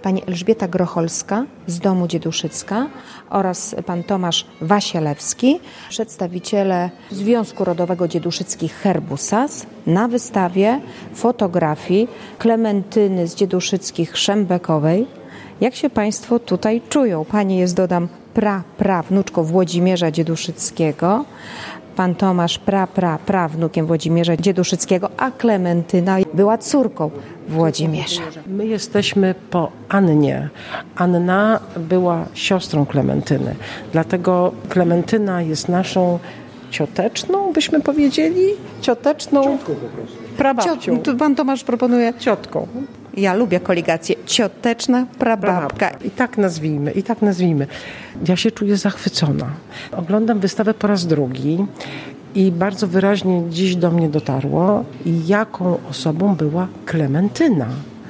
pani Elżbieta Grocholska z Domu Dzieduszycka oraz pan Tomasz Wasielewski, przedstawiciele Związku Rodowego Dzieduszyckich Herbu SAS, na wystawie fotografii Klementyny z Dzieduszyckich Szembekowej. Jak się państwo tutaj czują? Pani jest, dodam, prawnuczką Włodzimierza Dzieduszyckiego, pan Tomasz prawnukiem Włodzimierza Dzieduszyckiego, a Klementyna była córką Włodzimierza. My jesteśmy po Annie. Anna była siostrą Klementyny, dlatego Klementyna jest naszą cioteczną, byśmy powiedzieli? Cioteczną? Ciotką po prostu. Prababcią. Pan Tomasz proponuje Ciotką. Ja lubię koligację. Cioteczna prababka. I tak nazwijmy. Ja się czuję zachwycona. Oglądam wystawę po raz drugi i bardzo wyraźnie dziś do mnie dotarło, jaką osobą była Klementyna.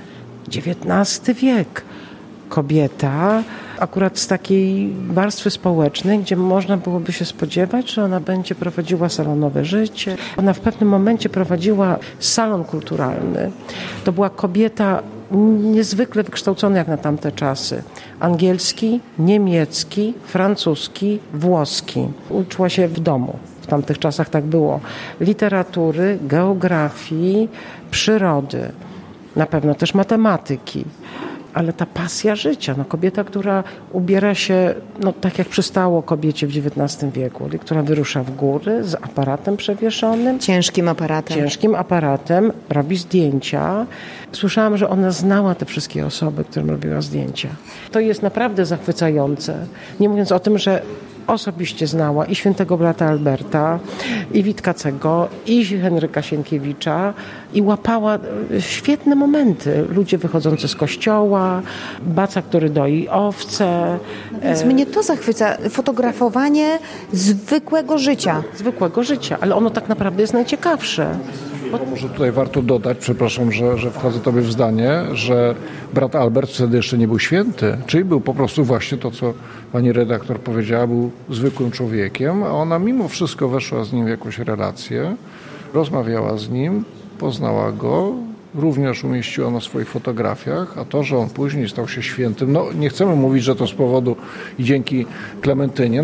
XIX wiek. Kobieta, akurat z takiej warstwy społecznej, gdzie można byłoby się spodziewać, że ona będzie prowadziła salonowe życie. Ona w pewnym momencie prowadziła salon kulturalny. To była kobieta niezwykle wykształcona jak na tamte czasy. Angielski, niemiecki, francuski, włoski. Uczyła się w domu. W tamtych czasach tak było. Literatury, geografii, przyrody. Na pewno też matematyki. Ale ta pasja życia, kobieta, która ubiera się, tak jak przystało kobiecie w XIX wieku, która wyrusza w góry z aparatem przewieszonym. Ciężkim aparatem, robi zdjęcia. Słyszałam, że ona znała te wszystkie osoby, którym robiła zdjęcia. To jest naprawdę zachwycające. Nie mówiąc o tym, że osobiście znała i świętego brata Alberta, i Witkacego, i Henryka Sienkiewicza i łapała świetne momenty. Ludzie wychodzący z kościoła, baca, który doi owce. Więc mnie to zachwyca. Fotografowanie zwykłego życia. Ale ono tak naprawdę jest najciekawsze. Może tutaj warto dodać, przepraszam, że wchodzę tobie w zdanie, że brat Albert wtedy jeszcze nie był święty, czyli był po prostu właśnie to, co pani redaktor powiedziała, był zwykłym człowiekiem, a ona mimo wszystko weszła z nim w jakąś relację, rozmawiała z nim, poznała go, również umieściła na swoich fotografiach, a to, że on później stał się świętym, nie chcemy mówić, że to z powodu i dzięki Klementynie,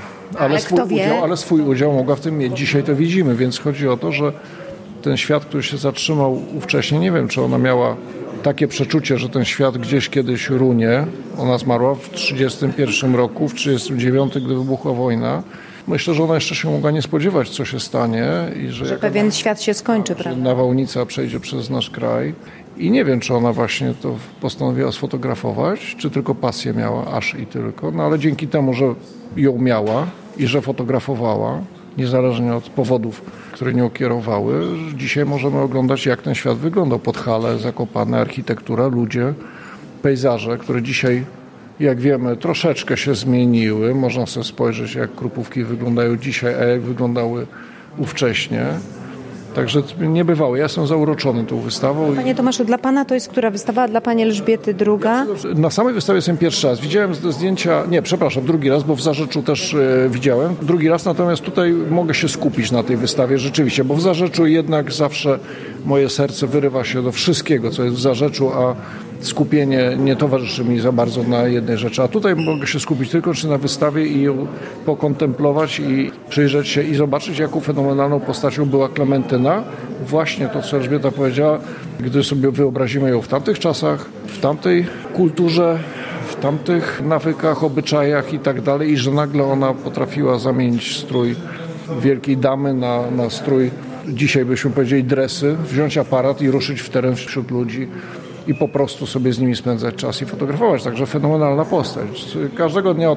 ale swój udział mogła w tym mieć. Dzisiaj to widzimy, więc chodzi o to, że ten świat, który się zatrzymał ówcześnie, nie wiem, czy ona miała takie przeczucie, że ten świat gdzieś kiedyś runie. Ona zmarła w 1931 roku, w 1939, gdy wybuchła wojna. Myślę, że ona jeszcze się mogła nie spodziewać, co się stanie. I że pewien świat się skończy, prawda? Nawałnica przejdzie przez nasz kraj. I nie wiem, czy ona właśnie to postanowiła sfotografować, czy tylko pasję miała, aż i tylko. Ale dzięki temu, że ją miała i że fotografowała, niezależnie od powodów, które nią kierowały, dzisiaj możemy oglądać, jak ten świat wyglądał. Podhale, Zakopane, architektura, ludzie, pejzaże, które dzisiaj, jak wiemy, troszeczkę się zmieniły. Można sobie spojrzeć, jak Krupówki wyglądają dzisiaj, a jak wyglądały ówcześnie. Także niebywałe. Ja jestem zauroczony tą wystawą. Panie Tomaszu, dla pana to jest która wystawa, a dla pani Elżbiety druga? Na samej wystawie jestem pierwszy raz. Widziałem zdjęcia, drugi raz, bo w Zarzeczu też widziałem. Drugi raz, natomiast tutaj mogę się skupić na tej wystawie rzeczywiście, bo w Zarzeczu jednak zawsze moje serce wyrywa się do wszystkiego, co jest w Zarzeczu, a skupienie nie towarzyszy mi za bardzo na jednej rzeczy. A tutaj mogę się skupić tylko na wystawie i ją pokontemplować i przyjrzeć się i zobaczyć, jaką fenomenalną postacią była Klementyna. Właśnie to, co Elżbieta powiedziała, gdy sobie wyobrazimy ją w tamtych czasach, w tamtej kulturze, w tamtych nawykach, obyczajach i tak dalej, i że nagle ona potrafiła zamienić strój wielkiej damy na strój, dzisiaj byśmy powiedzieli dresy, wziąć aparat i ruszyć w teren wśród ludzi i po prostu sobie z nimi spędzać czas i fotografować. Także fenomenalna postać. Każdego dnia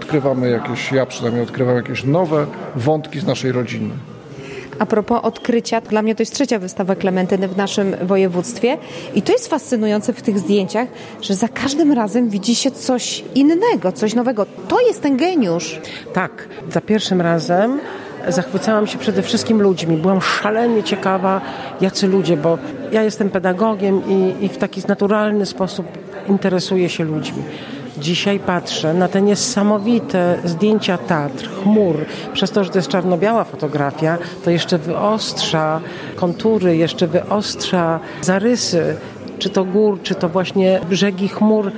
ja przynajmniej odkrywam jakieś nowe wątki z naszej rodziny. A propos odkrycia, dla mnie to jest trzecia wystawa Klementyny w naszym województwie i to jest fascynujące w tych zdjęciach, że za każdym razem widzi się coś innego, coś nowego. To jest ten geniusz. Tak, za pierwszym razem zachwycałam się przede wszystkim ludźmi. Byłam szalenie ciekawa, jacy ludzie, bo ja jestem pedagogiem i w taki naturalny sposób interesuję się ludźmi. Dzisiaj patrzę na te niesamowite zdjęcia Tatr, chmur. Przez to, że to jest czarno-biała fotografia, to jeszcze wyostrza kontury, jeszcze wyostrza zarysy, czy to gór, czy to właśnie brzegi chmur.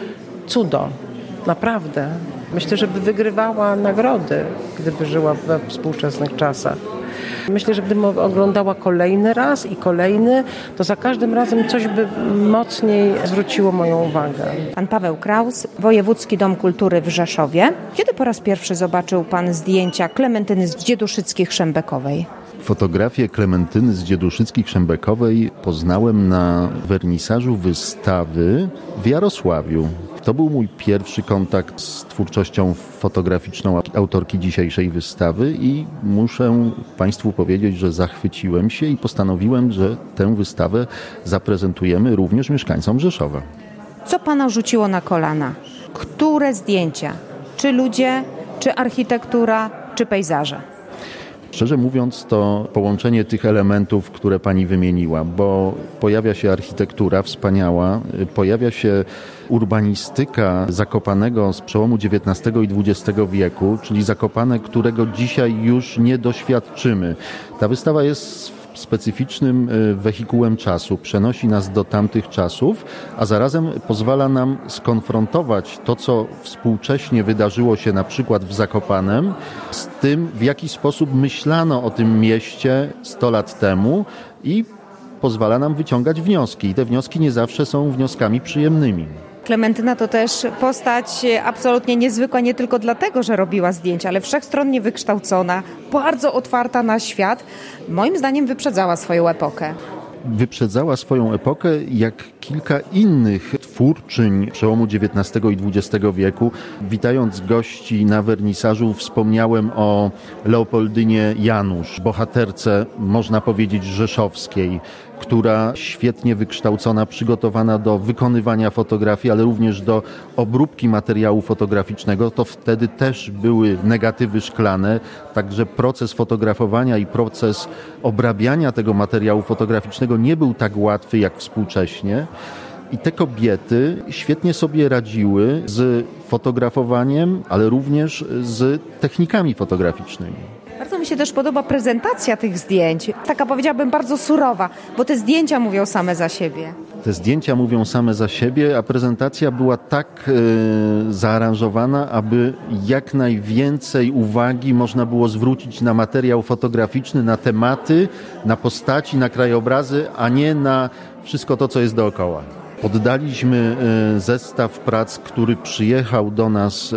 cudo. Naprawdę. Myślę, że by wygrywała nagrody, gdyby żyła we współczesnych czasach. Myślę, że gdybym oglądała kolejny raz i kolejny, to za każdym razem coś by mocniej zwróciło moją uwagę. Pan Paweł Kraus, Wojewódzki Dom Kultury w Rzeszowie. Kiedy po raz pierwszy zobaczył pan zdjęcia Klementyny z Dzieduszyckich-Szembekowej? Fotografię Klementyny z Dzieduszyckich-Szembekowej poznałem na wernisażu wystawy w Jarosławiu. To był mój pierwszy kontakt z twórczością fotograficzną autorki dzisiejszej wystawy i muszę Państwu powiedzieć, że zachwyciłem się i postanowiłem, że tę wystawę zaprezentujemy również mieszkańcom Rzeszowa. Co pana rzuciło na kolana? Które zdjęcia? Czy ludzie, czy architektura, czy pejzaże? Szczerze mówiąc, to połączenie tych elementów, które pani wymieniła, bo pojawia się architektura wspaniała, pojawia się urbanistyka Zakopanego z przełomu XIX i XX wieku, czyli Zakopane, którego dzisiaj już nie doświadczymy. Ta wystawa jest specyficznym wehikułem czasu, przenosi nas do tamtych czasów, a zarazem pozwala nam skonfrontować to, co współcześnie wydarzyło się na przykład w Zakopanem, z tym, w jaki sposób myślano o tym mieście 100 lat temu i pozwala nam wyciągać wnioski. I te wnioski nie zawsze są wnioskami przyjemnymi. Klementyna to też postać absolutnie niezwykła, nie tylko dlatego, że robiła zdjęcia, ale wszechstronnie wykształcona, bardzo otwarta na świat. Moim zdaniem wyprzedzała swoją epokę. Wyprzedzała swoją epokę jak kilka innych twórczyń przełomu XIX i XX wieku. Witając gości na wernisażu wspomniałem o Leopoldynie Janusz, bohaterce, można powiedzieć, rzeszowskiej, która świetnie wykształcona, przygotowana do wykonywania fotografii, ale również do obróbki materiału fotograficznego. To wtedy też były negatywy szklane, także proces fotografowania i proces obrabiania tego materiału fotograficznego nie był tak łatwy jak współcześnie. I te kobiety świetnie sobie radziły z fotografowaniem, ale również z technikami fotograficznymi. Bardzo mi się też podoba prezentacja tych zdjęć. Taka, powiedziałabym, bardzo surowa, bo te zdjęcia mówią same za siebie. Te zdjęcia mówią same za siebie, a prezentacja była tak zaaranżowana, aby jak najwięcej uwagi można było zwrócić na materiał fotograficzny, na tematy, na postaci, na krajobrazy, a nie na wszystko to, co jest dookoła. Poddaliśmy zestaw prac, który przyjechał do nas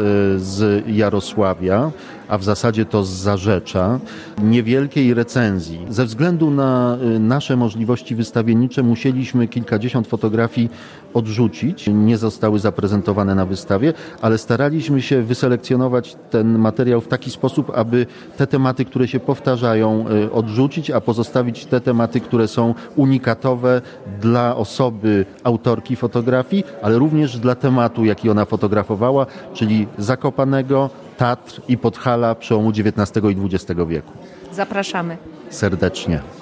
z Jarosławia, a w zasadzie to z Zarzecza, niewielkiej recenzji. Ze względu na nasze możliwości wystawiennicze musieliśmy kilkadziesiąt fotografii odrzucić. Nie zostały zaprezentowane na wystawie, ale staraliśmy się wyselekcjonować ten materiał w taki sposób, aby te tematy, które się powtarzają, odrzucić, a pozostawić te tematy, które są unikatowe dla osoby autorki fotografii, ale również dla tematu, jaki ona fotografowała, czyli Zakopanego, Tatr i Podhala przełomu XIX i XX wieku. Zapraszamy. Serdecznie.